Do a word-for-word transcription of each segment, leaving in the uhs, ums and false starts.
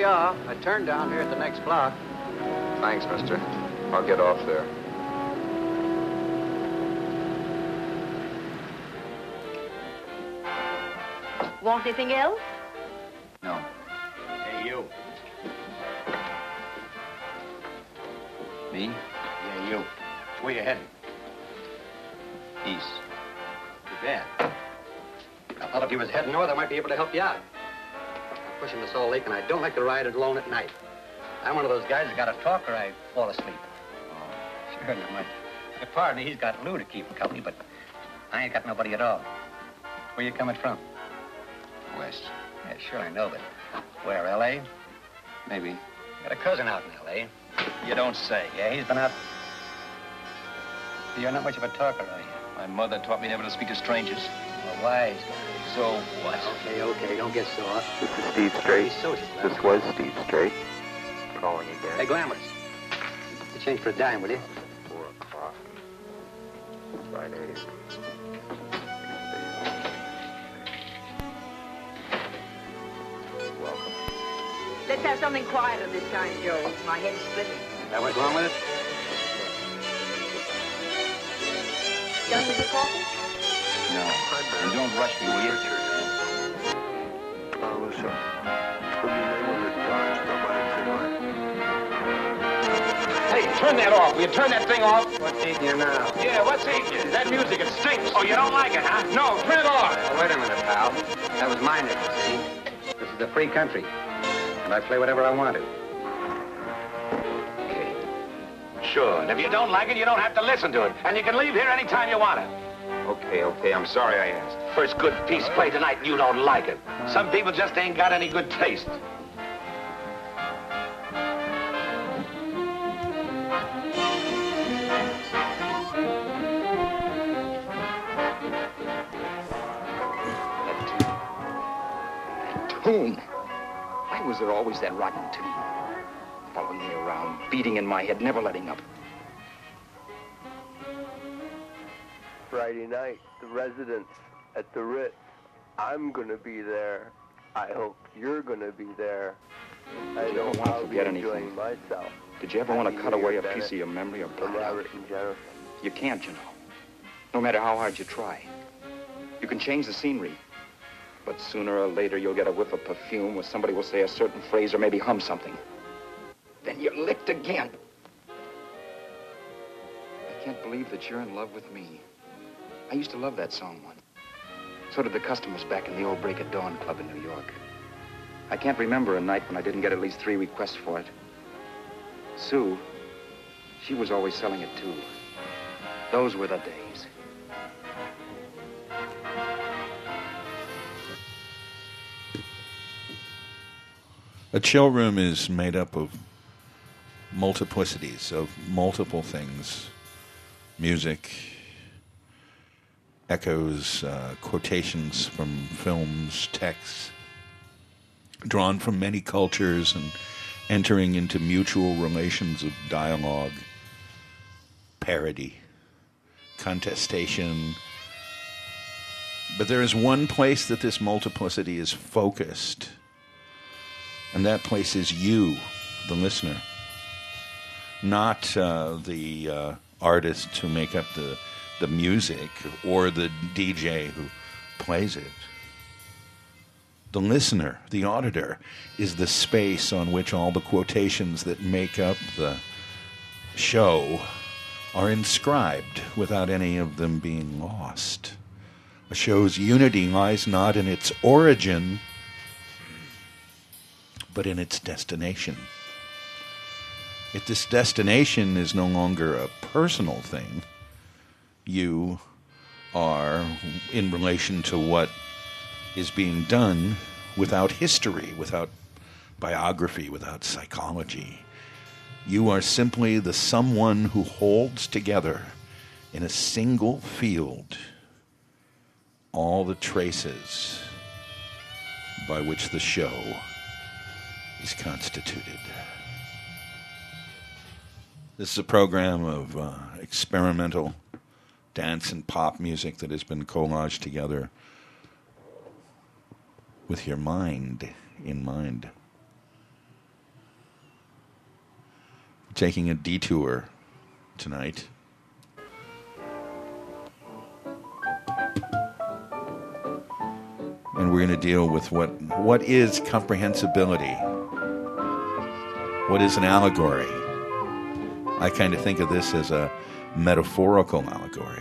you are. I turned down here at the next block. Thanks, mister. I'll get off there. Want anything else? No. Hey, you. Me? Yeah, you. Where you heading? East. Too bad. I thought if you was heading north, I might be able to help you out. I'm pushing the Salt Lake, and I don't like to ride it alone at night. I'm one of those guys that got to talk or I fall asleep. Oh, sure, now my, my partner, he's got Lou to keep him company, but I ain't got nobody at all. Where you coming from? West. Yeah, sure, I know, but where, L A? Maybe. Got a cousin out in L A. You don't say. Yeah, he's been out. You're not much of a talker, are you? My mother taught me never to speak to strangers. Well, wise guy. So what? Okay, okay, don't get sore. This is Steve Strait. He's sociable. This was Steve Strait. Calling again. Hey, Glamorous. You change for a dime, will you? Four o'clock. Friday. Welcome. Let's have something quieter this time, Joe. My head's splitting. Is that what's wrong with it? Done with your coffee? No. And don't rush me, will you? Oh, listen. From your neighborhood guys, nobody tonight. Hey, turn that off. Will you turn that thing off? What's eating you now? Yeah, what's eating you? That music, it stinks. Oh, you don't like it, huh? No, turn it off. Well, wait a minute, pal. That was my nickel, see? This is a free country, and I play whatever I want to. Okay. Sure, and if you don't like it, you don't have to listen to it. And you can leave here anytime you want to. Okay, okay. I'm sorry I asked. First good piece played tonight, and you don't like it. Some people just ain't got any good taste. Tune. Why was there always that rotten tune? Following me around, beating in my head, never letting up. Friday night, the residence at the Ritz. I'm gonna be there. I hope you're gonna be there. I Did you know ever want to I'll be forget enjoying anything? myself. Did you ever want Happy to cut New away Year, a piece Bennett. of your memory or From blot it out? Robert and Jennifer. You can't, you know. No matter how hard you try. You can change the scenery. But sooner or later, you'll get a whiff of perfume where somebody will say a certain phrase or maybe hum something. Then you're licked again. I can't believe that you're in love with me. I used to love that song once. So did the customers back in the old Break of Dawn Club in New York. I can't remember a night when I didn't get at least three requests for it. Sue, she was always selling it too. Those were the days. A chill room is made up of multiplicities, of multiple things. Music, echoes, uh, quotations from films, texts, drawn from many cultures and entering into mutual relations of dialogue, parody, contestation. But there is one place that this multiplicity is focused, and that place is you, the listener, not uh, the uh, artists who make up the, the music or the D J who plays it. The listener, the auditor, is the space on which all the quotations that make up the show are inscribed without any of them being lost. A show's unity lies not in its origin, but in its destination. If this destination is no longer a personal thing, you are in relation to what is being done without history, without biography, without psychology. You are simply the someone who holds together in a single field all the traces by which the show is constituted. This is a program of uh, experimental dance and pop music that has been collaged together with your mind in mind. taking a detour tonight. And we're going to deal with what what is comprehensibility? What is an allegory? I kind of think of this as a metaphorical allegory.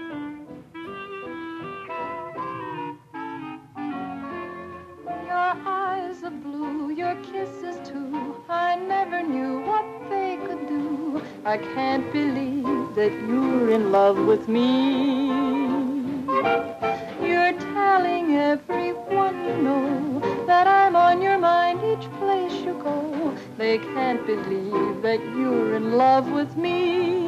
Your eyes are blue, your kisses too. I never knew what they could do. I can't believe that you're in love with me. You're telling everyone you know that I'm on your mind each place you go. They can't believe that you're in love with me.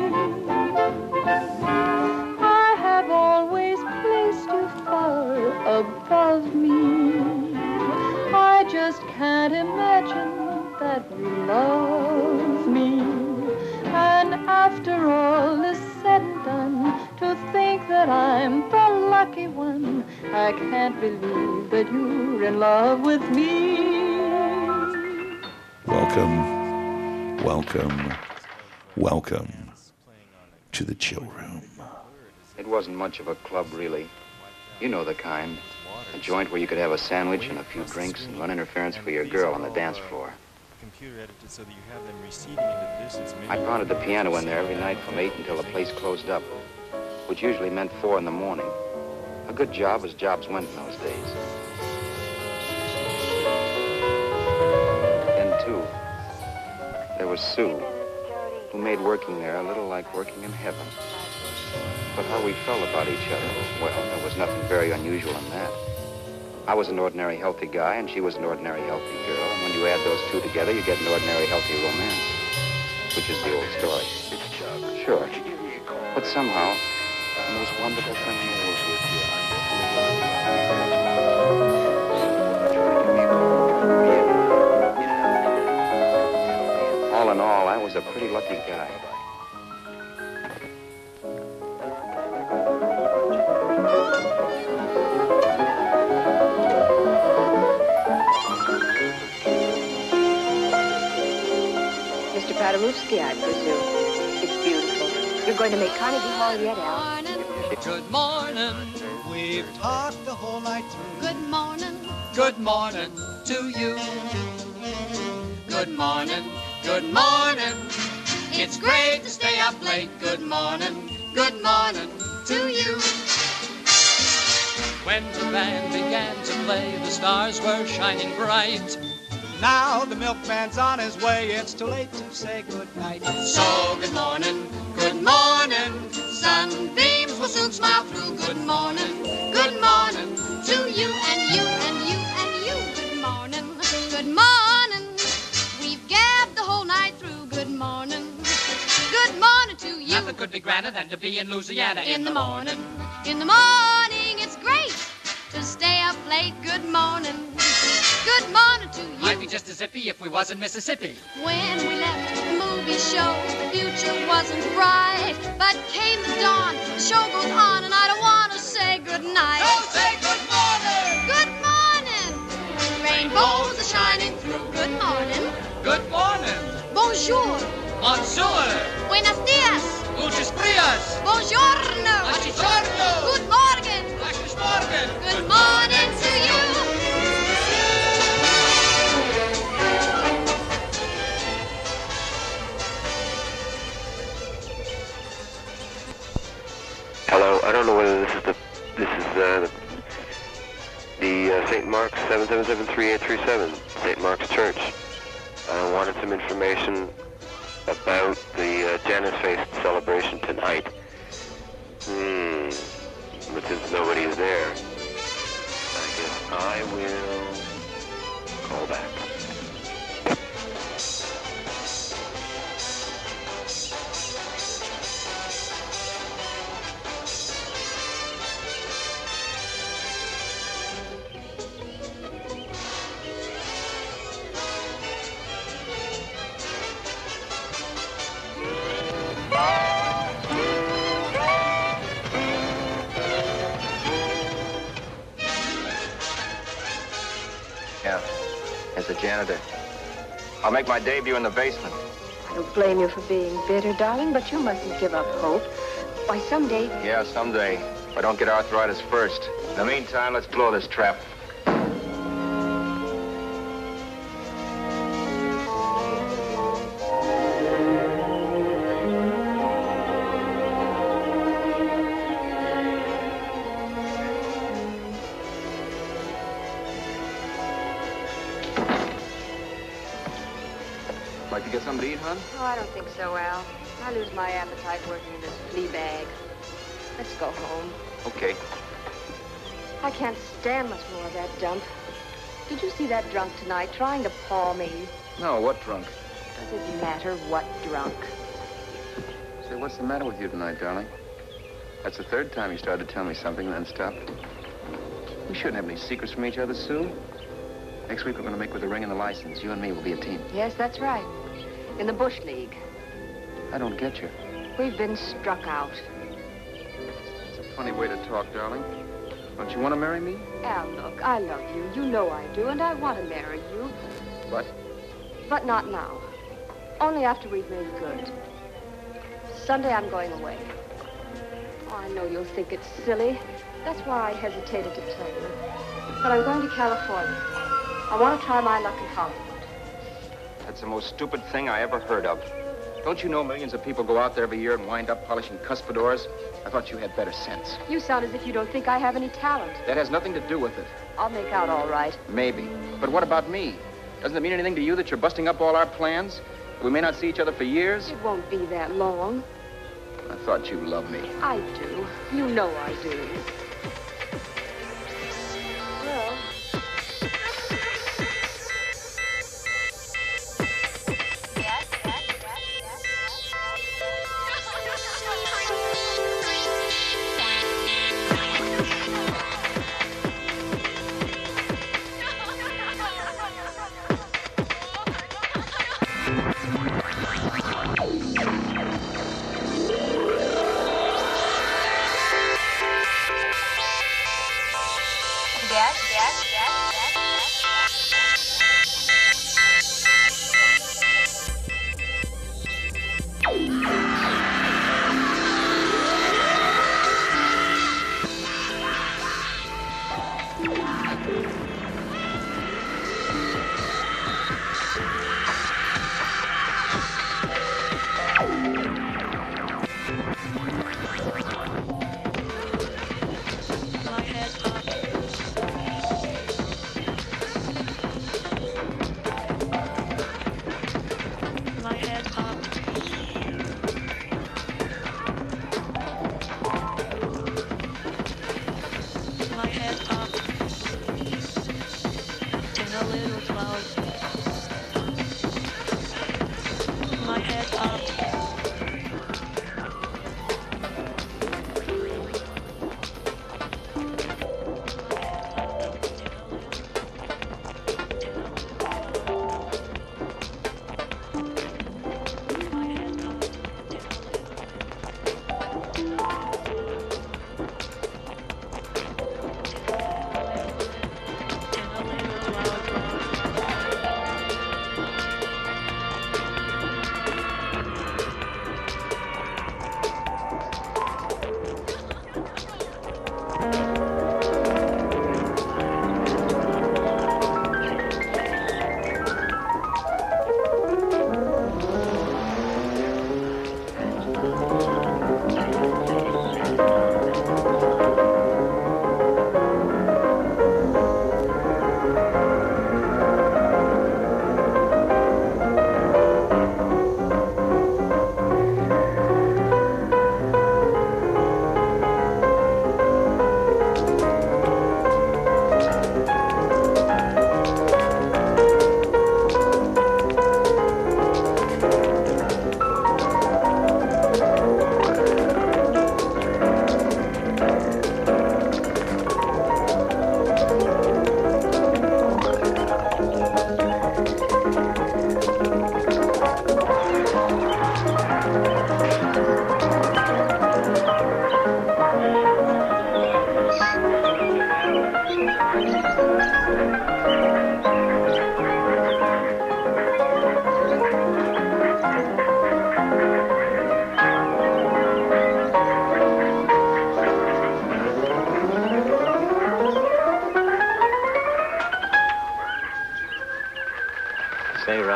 I have always placed you far above me. I just can't imagine that you love me. And after all is said and done, to think that I'm the lucky one, I can't believe that you're in love with me. Welcome, welcome, welcome to the Chill Room. It wasn't much of a club, really. You know the kind. A joint where you could have a sandwich and a few drinks and run interference for your girl on the dance floor. I pounded the piano in there every night from eight until the place closed up, which usually meant four in the morning. A good job as jobs went in those days. Then, too, there was Sue, who made working there a little like working in heaven. But how we felt about each other, well, there was nothing very unusual in that. I was an ordinary healthy guy, and she was an ordinary healthy girl, and when you add those two together, you get an ordinary healthy romance, which is the old story. Sure. But somehow, the most wonderful thing in the world was with you. All in all, I was a pretty lucky guy. Mister Paderewski, I presume. It's beautiful. You're going to make Carnegie Hall yet, Al? Good morning. We've talked the whole night through. Good morning. Good morning to you. Good morning. Good morning. It's great to stay up late. Good morning. Good morning to you. When the band began to play, the stars were shining bright. Now the milkman's on his way, it's too late to say goodnight. So good morning, good morning, sunbeams will soon smile through. Good morning, good morning to you and you and you and you. Good morning. Good morning. We've gabbed the whole night through. Good morning. Good morning to you. Nothing could be grander than to be in Louisiana in, In the the morning. In the morning, it's great to stay up late. Good morning. Good morning to you. Might be just as zippy if we was in Mississippi. When we left the movie show, the future wasn't bright. But came the dawn, the show goes on, and I don't want to say goodnight. Oh, say good morning! Good morning! Rainbows are shining through. Good morning. Good morning! Bonjour. Bonjour! Buenos dias. Muchas frias! Buongiorno. Buongiorno! Good morning. Guten Morgen! Good morning to you. Hello, I don't know whether this is the this is uh, the, the uh, Saint Mark's seven seven seven three eight three seven, Saint Mark's Church. I wanted some information about the uh, Janus Feast celebration tonight. Hmm, but since nobody's there, I guess I will call back. Yeah, as a janitor. I'll make my debut in the basement. don't blame you for being bitter, darling, but you mustn't give up hope. Why, someday... Yeah, someday. If I don't get arthritis first. In the meantime, let's blow this trap. Like to get something to eat, hon? Oh, I don't think so, Al. I lose my appetite working in this flea bag. Let's go home. Okay. I can't stand much more of that dump. Did you see that drunk tonight trying to paw me? No, what drunk? Does it matter what drunk? Say, what's the matter with you tonight, darling? That's the third time you started to tell me something and then stopped. We shouldn't have any secrets from each other, Sue. Next week, we're going to make with the ring and the license. You and me will be a team. Yes, that's right. In the Bush League. I don't get you. We've been struck out. It's a funny way to talk, darling. Don't you want to marry me? Al, look, I love you. You know I do, and I want to marry you. But? But not now. Only after we've made good. Sunday, I'm going away. Oh, I know you'll think it's silly. That's why I hesitated to tell you. But I'm going to California. I want to try my luck in Hollywood. That's the most stupid thing I ever heard of. Don't you know millions of people go out there every year and wind up polishing cuspidors? I thought you had better sense. You sound as if you don't think I have any talent. That has nothing to do with it. I'll make out all right. Maybe. But what about me? Doesn't it mean anything to you that you're busting up all our plans? We may not see each other for years? It won't be that long. I thought you loved me. I do. You know I do. Well...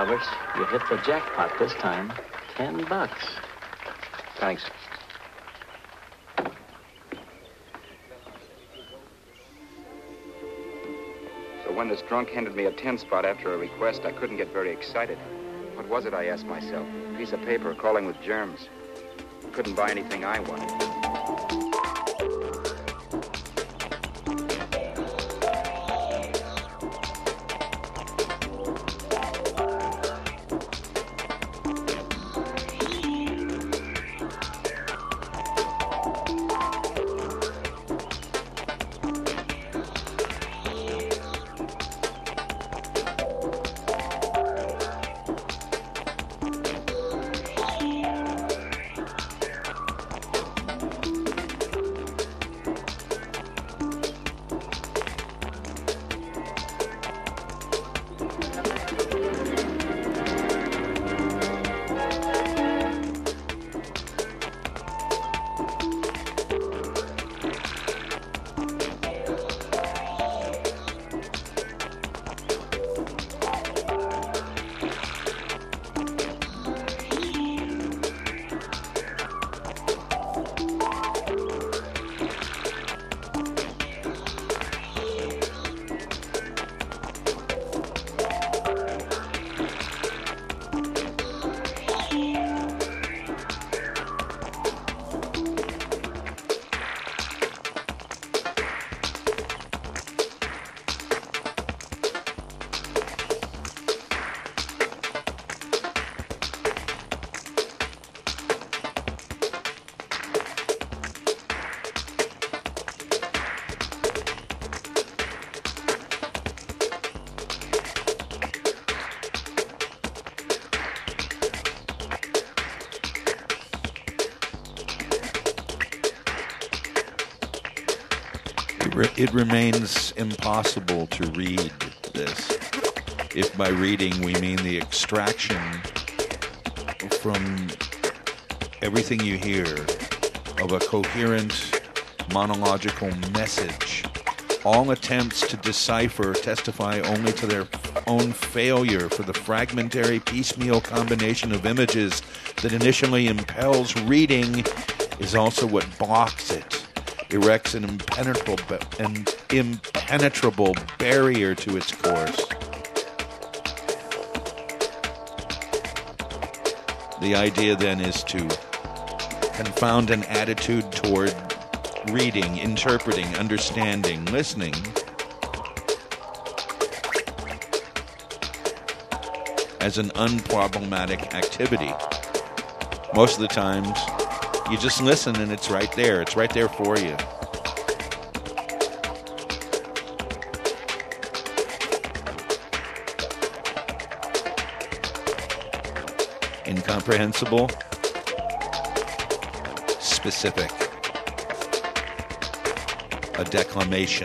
Roberts. You hit the jackpot this time. Ten bucks. Thanks. So when this drunk handed me a ten spot after a request, I couldn't get very excited. What was it, I asked myself? A piece of paper crawling with germs. Couldn't buy anything I wanted. It remains impossible to read this, if by reading we mean the extraction from everything you hear of a coherent monological message. All attempts to decipher testify only to their own failure, for the fragmentary piecemeal combination of images that initially impels reading is also what blocks it, erects an impenetrable, an impenetrable barrier to its course. The idea then is to confound an attitude toward reading, interpreting, understanding, listening as an unproblematic activity. Most of the times, you just listen and it's right there. It's right there for you. Incomprehensible, specific, a declamation.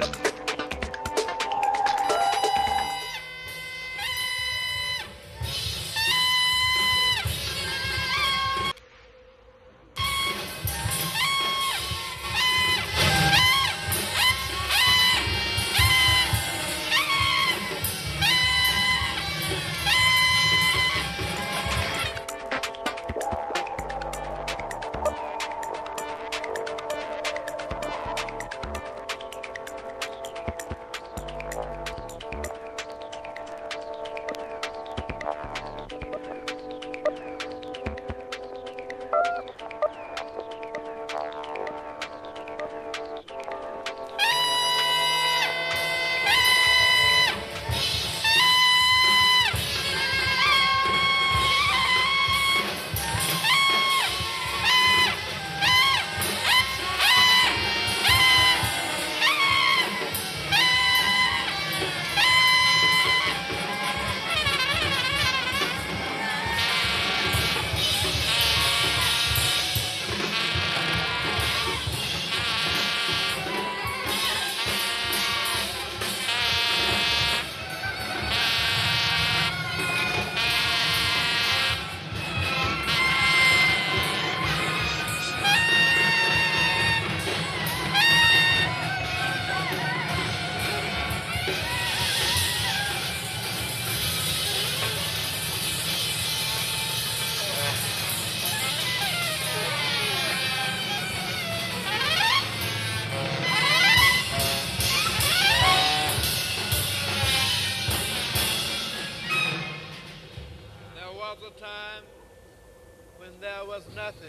was a time when there was nothing.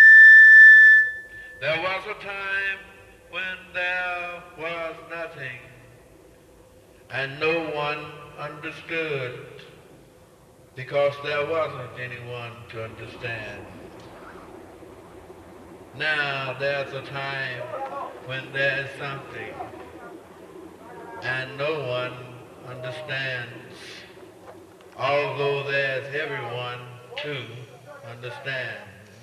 There was a time when there was nothing, and no one understood because there wasn't anyone to understand. Now there's a time when there's something, and no one understands, although there's everyone to understand.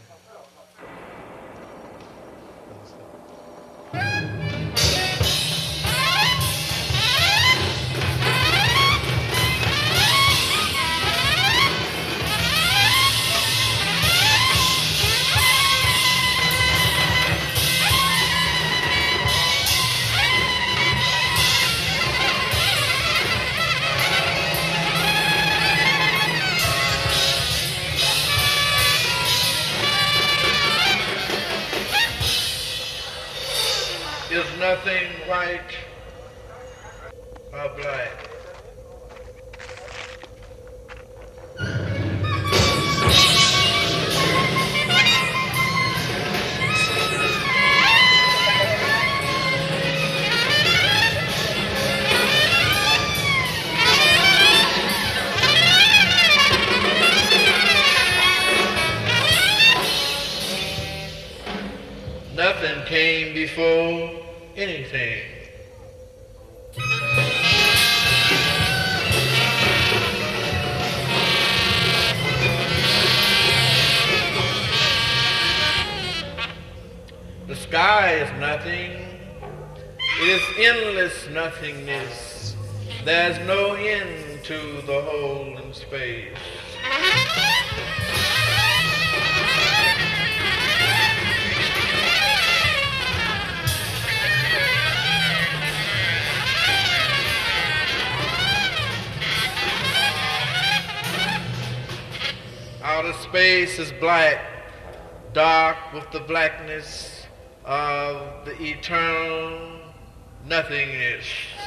Is nothing white or black. Nothing came before anything. The sky is nothing. It is endless nothingness. There's no end to the hole in space. Outer space is black, dark with the blackness of the eternal nothingness.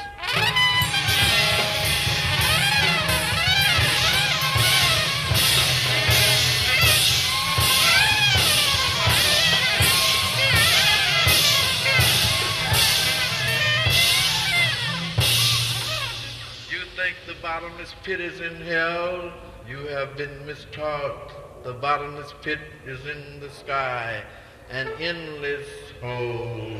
You think the bottomless pit is in hell? You have been mistaught. The bottomless pit is in the sky, an endless hole.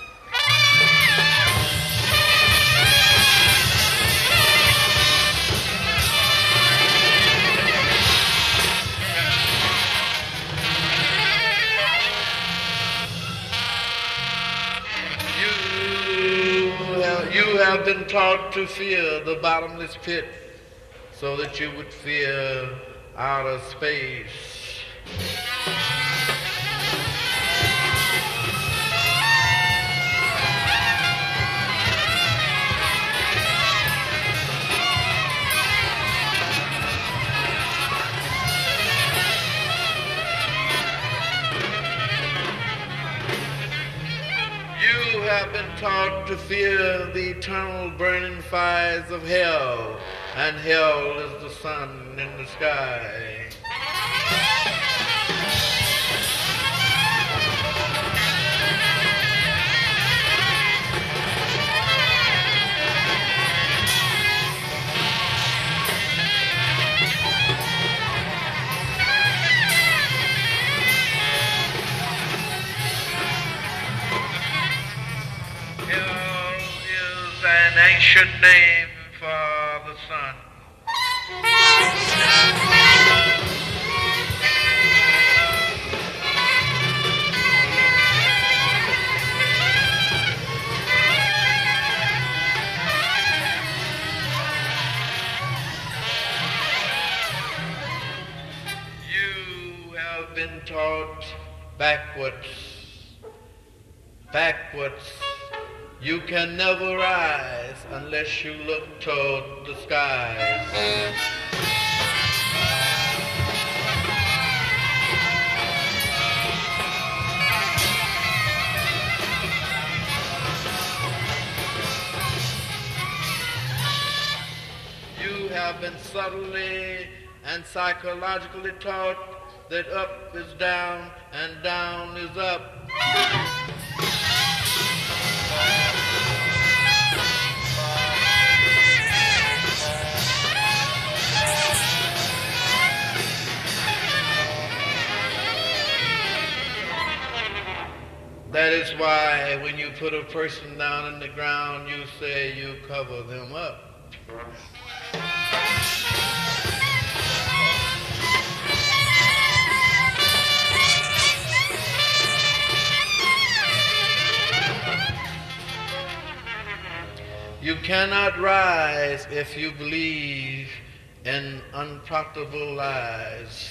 You have, you have been taught to fear the bottomless pit, so that you would fear outer space. You have been taught to fear the eternal burning fires of hell, and hell is the sun in the sky. Hell is an ancient name for the sun. You have been taught backwards, backwards. You can never rise unless you look toward the skies. You have been subtly and psychologically taught that up is down and down is up. That is why when you put a person down in the ground, you say you cover them up. You cannot rise if you believe in unprofitable lies.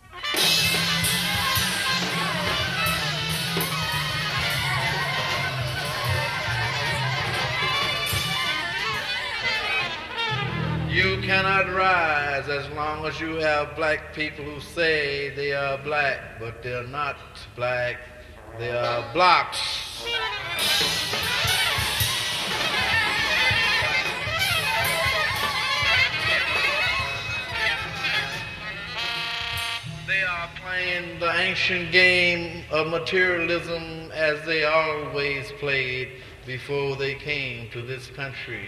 You cannot rise as long as you have black people who say they are black, but they're not black, they are blacks. They are playing the ancient game of materialism as they always played before they came to this country.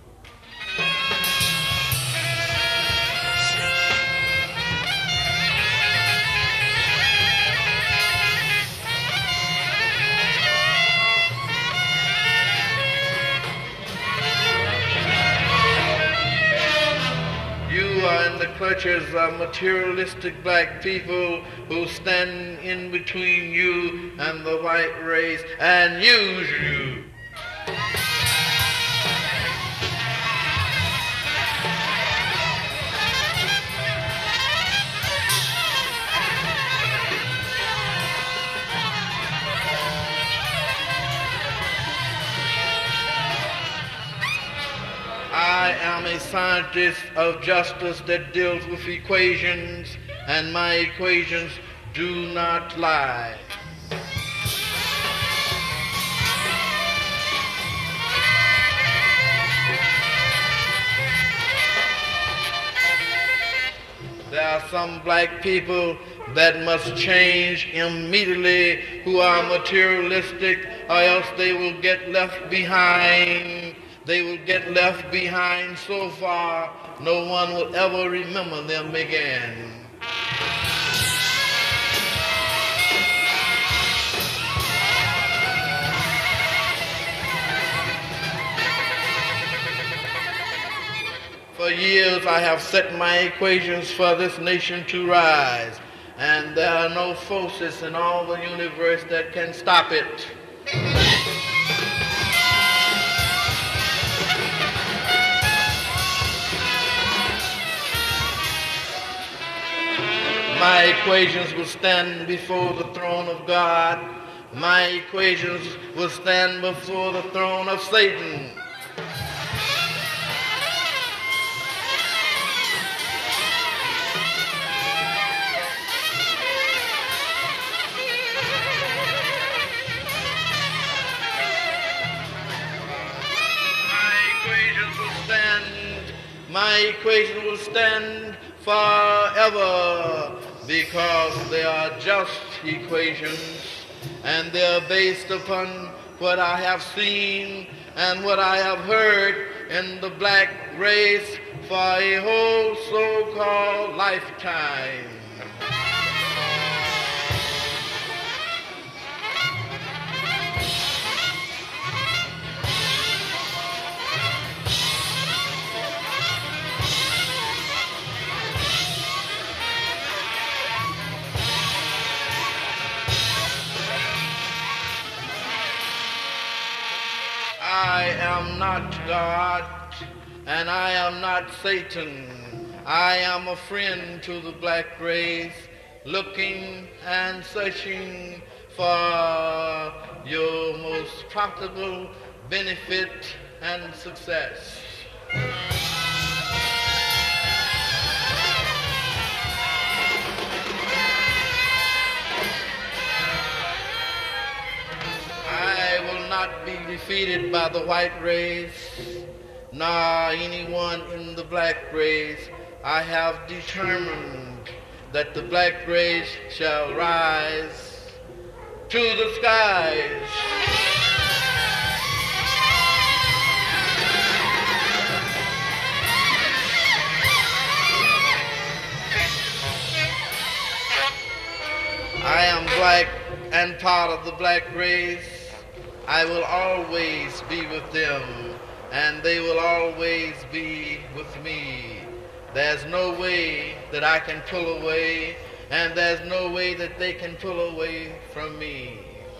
You are in the clutches of materialistic black people who stand in between you and the white race and use you. I am a scientist of justice that deals with equations, and my equations do not lie. There are some black people that must change immediately who are materialistic, or else they will get left behind. They will get left behind so far, no one will ever remember them again. For years I have set my equations for this nation to rise, and there are no forces in all the universe that can stop it. My equations will stand before the throne of God. My equations will stand before the throne of Satan. My equations will stand, my equations will stand forever, because they are just equations, and they are based upon what I have seen and what I have heard in the black race for a whole so-called lifetime. I am not God, and I am not Satan. I am a friend to the black race, looking and searching for your most profitable benefit and success. I will not be defeated by the white race, nor anyone in the black race, I have determined that the black race shall rise to the skies. I am black and part of the black race. I will always be with them, and they will always be with me. There's no way that I can pull away, and there's no way that they can pull away from me.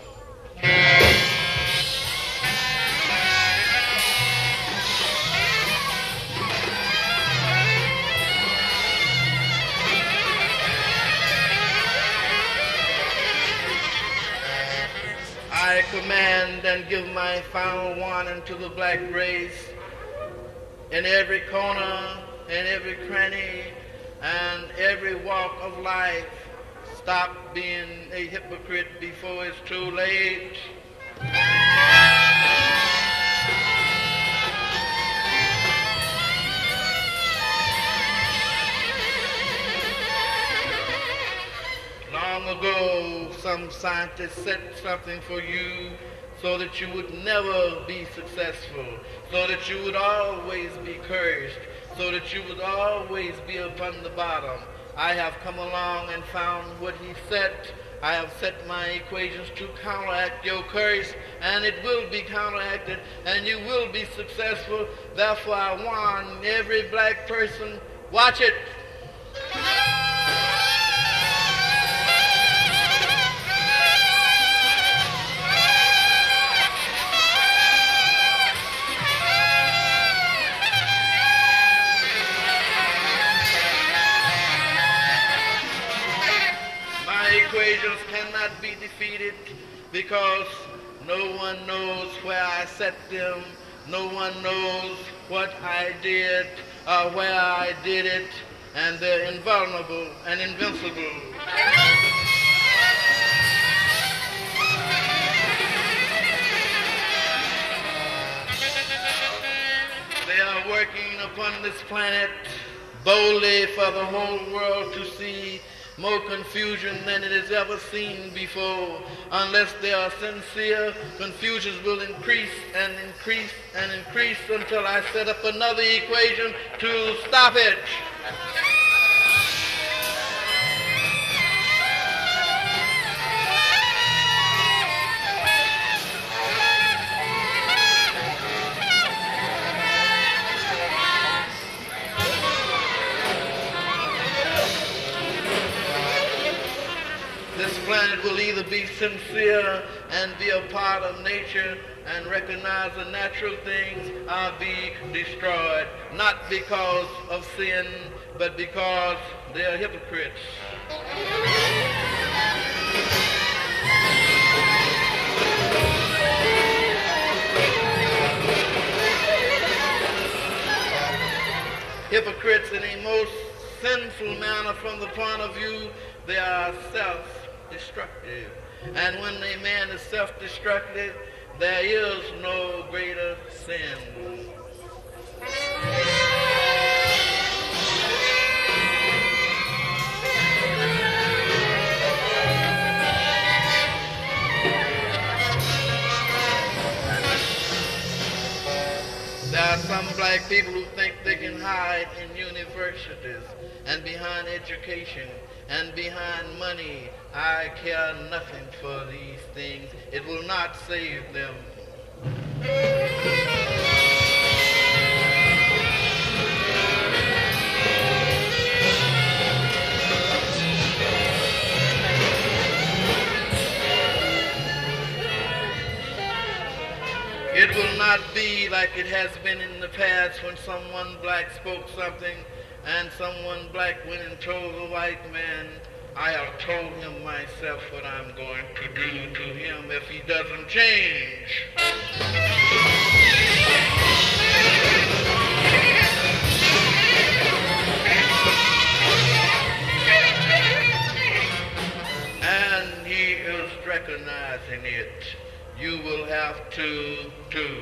I command and give my final warning to the black race in every corner, in every cranny, and every walk of life. Stop being a hypocrite before it's too late. Long ago, some scientists set something for you so that you would never be successful, so that you would always be cursed, so that you would always be upon the bottom. I have come along and found what he set. I have set my equations to counteract your curse, and it will be counteracted, and you will be successful. Therefore, I warn every black person, watch it. Equations cannot be defeated because no one knows where I set them, no one knows what I did or where I did it, and they're invulnerable and invincible. They are working upon this planet boldly for the whole world to see. More confusion than it has ever seen before. Unless they are sincere, confusions will increase and increase and increase until I set up another equation to stop it. This planet will either be sincere and be a part of nature and recognize the natural things or be destroyed, not because of sin, but because they are hypocrites. Hypocrites in a most sinful manner from the point of view they are self-destructive. And when a man is self-destructive, there is no greater sin. There are some black people who think they can hide in universities and behind education and behind money. I care nothing for these things. It will not save them. It will not be like it has been in the past when someone black spoke something and someone black went and told the white man, I have told him myself what I'm going to do to him if he doesn't change. And he is recognizing it. You will have to, too.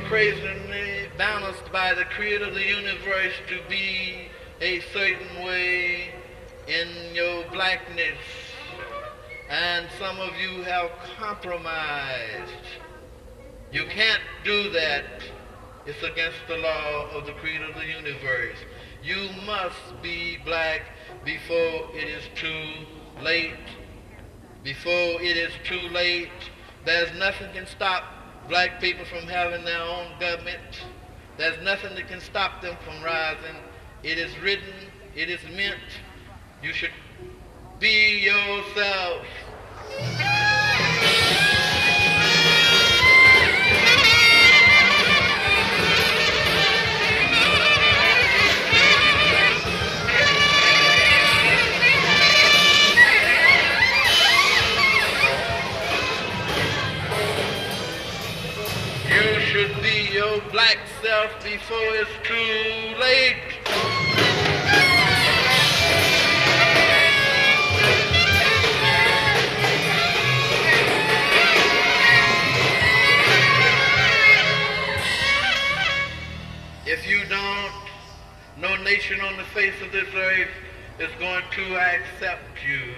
crazily balanced by the creator of the universe to be a certain way in your blackness. And some of you have compromised. You can't do that. It's against the law of the creator of the universe. You must be black before it is too late. Before it is too late. There's nothing can stop black people from having their own government. There's nothing that can stop them from rising. It is written, it is meant. You should be yourself. You should be your black self before it's too late. If you don't, no nation on the face of this earth is going to accept you.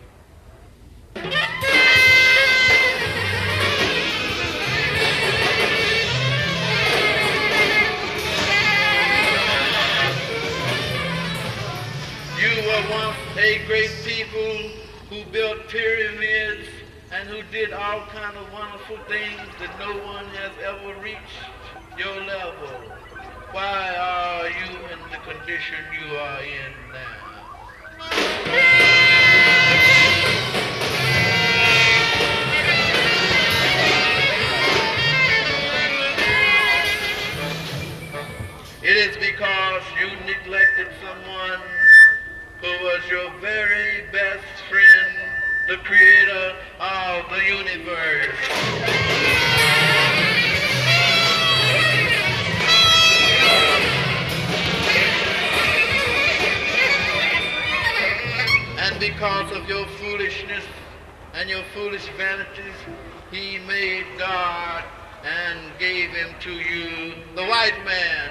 You were once a great people who built pyramids and who did all kind of wonderful things that no one has ever reached your level. Why are you in the condition you are in now? It is because you neglected someone who was your very best friend, the creator of the universe. And because of your foolishness and your foolish vanities, he made God and gave him to you, the white man.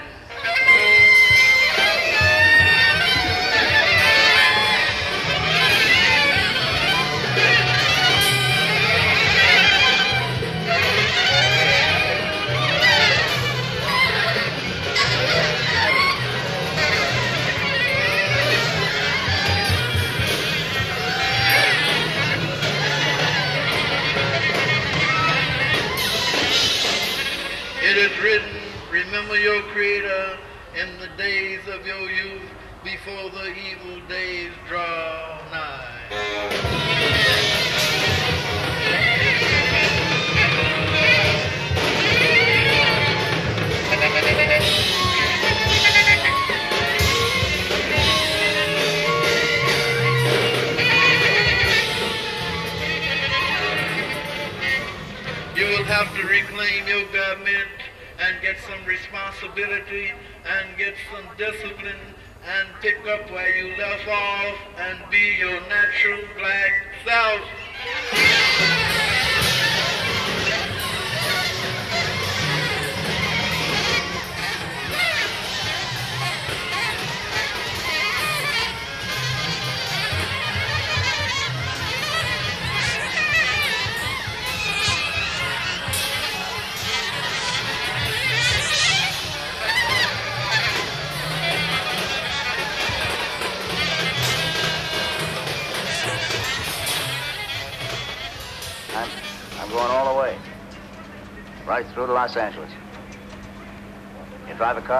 It is written, remember your Creator in the days of your youth, before the evil days draw nigh. You will have to reclaim your government and get some responsibility and get some discipline and pick up where you left off and be your natural black self. I'm, I'm going all the way. Right through to Los Angeles. You drive a car?